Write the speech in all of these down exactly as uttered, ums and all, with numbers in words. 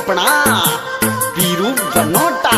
अपना Veeru Banota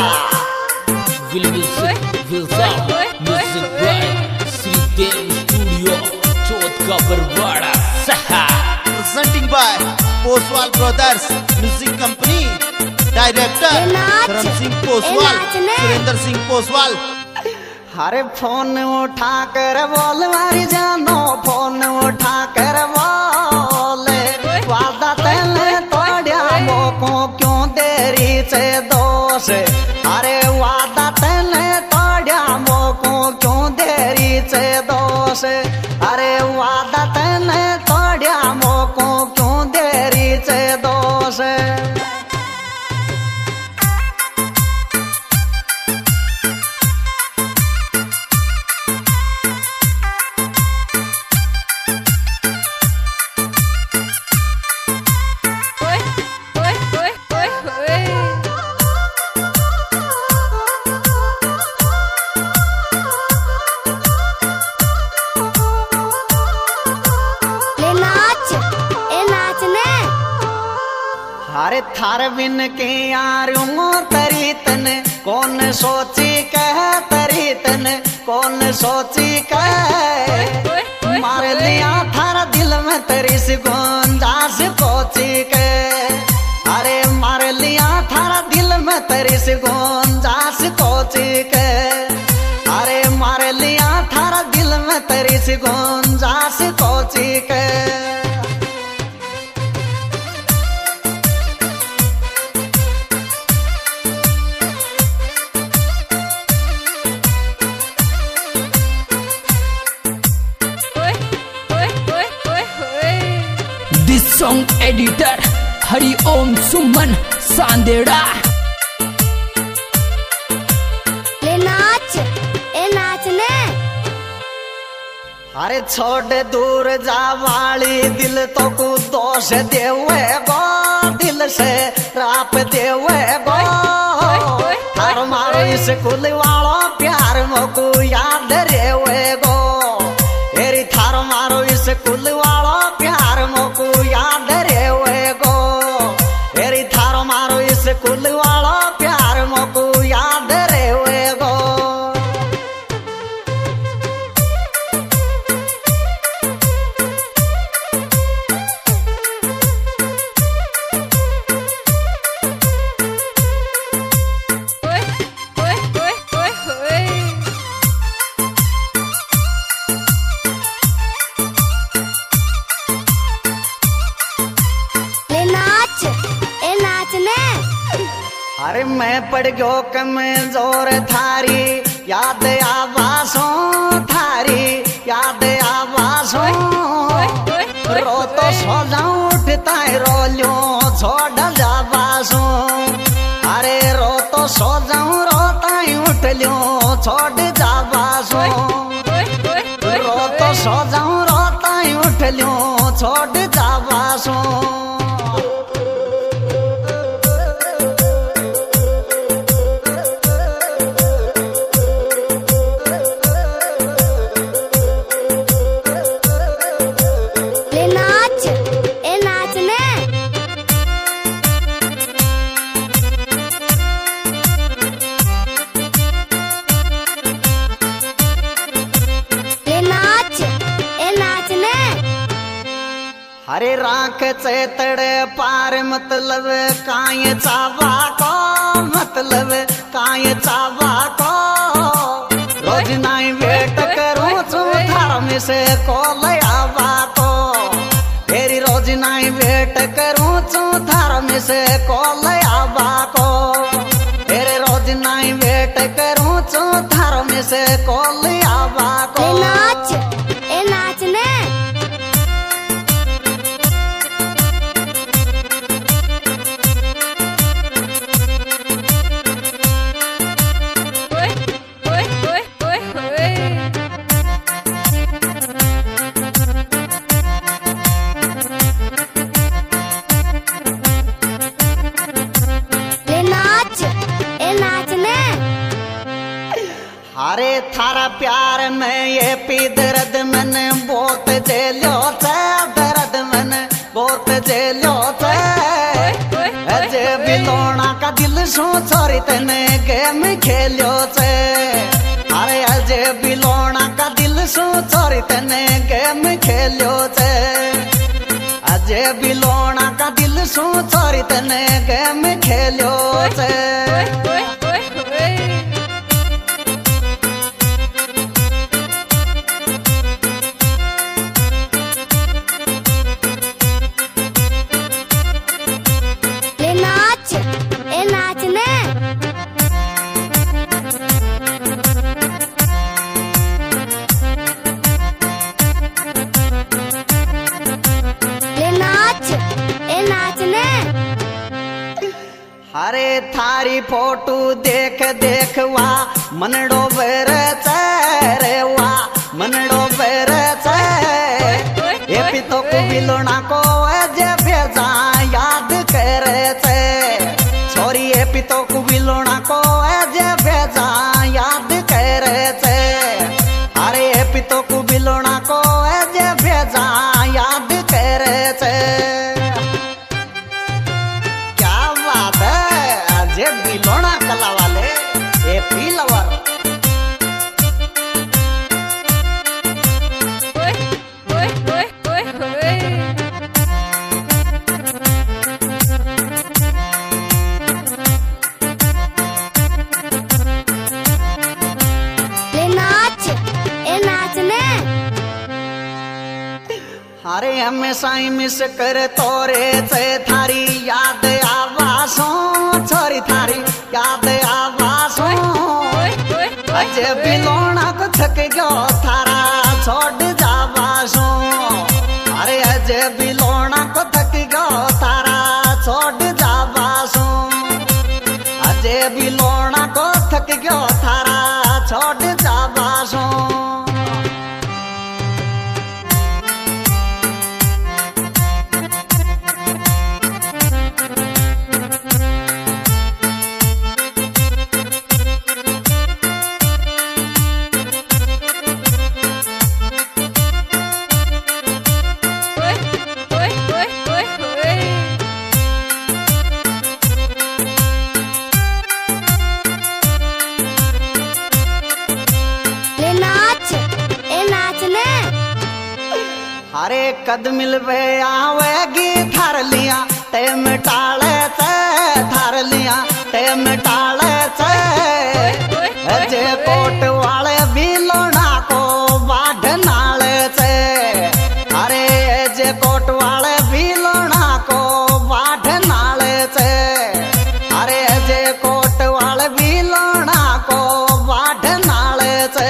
presenting by Poswal Brothers Music Company, Director Dharam Singh Poswal, Surinder Singh Poswal। हरे phone उठा कर बोल मारी जानो, फोन उठा कर बोल वादा तेने तोड़िया मोको क्यों देरी से दोष। अरे वादा तेने तोड़िया मोको क्यों देरी से दोष। अरे वादा तेने तोड़िया मोको क्यों देरी से दोष। हरे थार बिन के यारूं तरी तन कौन सोची कह तरी तन कौन सोची कह। मार लिया थारा दिल में तरी से गुंजास कोची के। अरे मार लिया थारा दिल में तरी से गुंजास कोची के। अरे मार लिया थारा दिल में तरी से गुंजास कोची के। This song editor Hari Om Suman Sandera। ले नाच ए नाचने। अरे छोड़ दूर जा वाली दिल तो को दोष देवे गो, दिल से राप देवे गो। थार मारो इस कुल वालो प्यार मोको याद रेवे गो। एरी थार मारो इस कुल वालो प्यार मोको याद रेवे गो। एरी थार मारो इस कुल वालो प्यार मोको याद रेवे गो। अरे मैं पड़ गयो कमजोर थारी याद आवासों थारी याद आवासों। रो तो सो जाऊं उठता रो लो छोड़ जावासों। अरे रो तो सो जाऊं रोता उठ लो छोड़ जावासों। रो तो सो जाऊं रोता उठ लो छोड़ जावासों। हरे राख चेतड़े पार मतलब काये चावा को, मतलब काये चावा को। रोज नाई वेट करूं चू धर्म से कोल आवा को। तेरी रोज नाई वेट करूं चू धर्म से कोल आवा को। तेरे रोज नाई वेट करूं चू धर्म से कोल आवा को। नाच ए नाचने। अरे थारा प्यार में ये पी दर्द मन बहुत जेलो थे, दर्द मन बहुत जेलो थे। अजे बिलो सो छोरी तने गेम खेलियो छे अरे अजय बिलोणा का दिल सो छोरी तने गेम खेलियो छे अजय बिलोणा का दिल सो छोरी तने गेम खेलियो छे अरे थारी फोटो देख देख वा मनडो बेर रे वा मनडो बेर ये पितो को बिलोना को जे भेजा याद करे छे छोरी ये पितो को बिलोना को जे भेजा याद करे छे अरे ये पितो को बिलोना को जे भेजा याद करे छे जे बिलोणा कला वाले ए पी लवर ले नाच ए नाचने अरे हमेशा ही मिस कर तोरे से थारी याद आवासों छोरी थारी याद आवासों अजय बिलोणा को थक गयो थारा छोड़ जावासों अरे अजय बिलोणा को थक गयो थारा छोड़ जावासों अजय बिलोणा को थक गयो थारा छोड़ जावासों अरे कद मिलवे आवेगी थार लिया ते मिटाले ते थार लिया ते मिटाले ते अजय कोट वाले बिलोणा को बाढ़ नाले से अरे अजय कोट वाले बिलोणा को बाढ़ नाले से अरे अजय कोट वाले बिलोणा को बाढ़ नाले से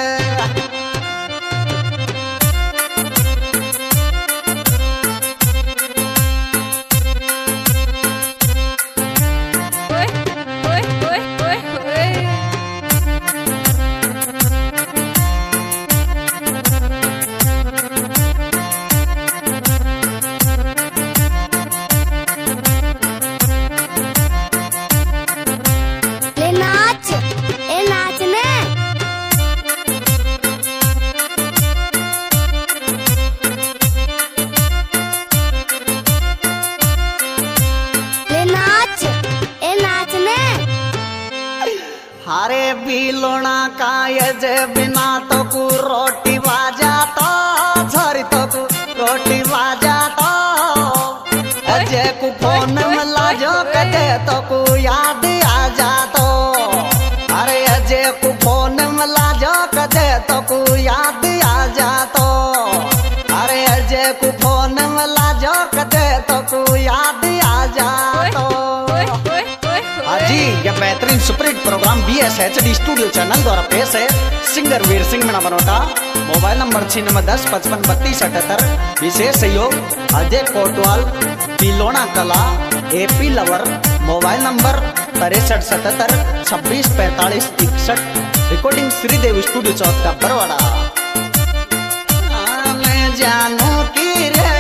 अरे बिलोणा का ये बिना तो कु रोटी बाजा तो छोरी तो कु रोटी बाजा तो अजय को फोन मिला जो कदे तो कु याद आ जा तो अरे अजय को फोन मिला जो कदे तो कु याद आ जा तो अरे अजय को फोन मिला जो कदे तो कु याद आ जा तो जी यह बेहतरीन superhit programme B S H D studio channel द्वारा पेश है singer Veer Singh Meena Banota mobile number छिन्नवे दस पचपन बत्तीस अठहत्तर विशेष सहयोग अजय कोटवाल बिलोणा कला एपी लवर मोबाइल नंबर तिरसठ सतहत्तर छब्बीस पैंतालीस इकसठ रिकॉर्डिंग श्रीदेव स्टूडियो चौथ का बरवाड़ा जानू की रे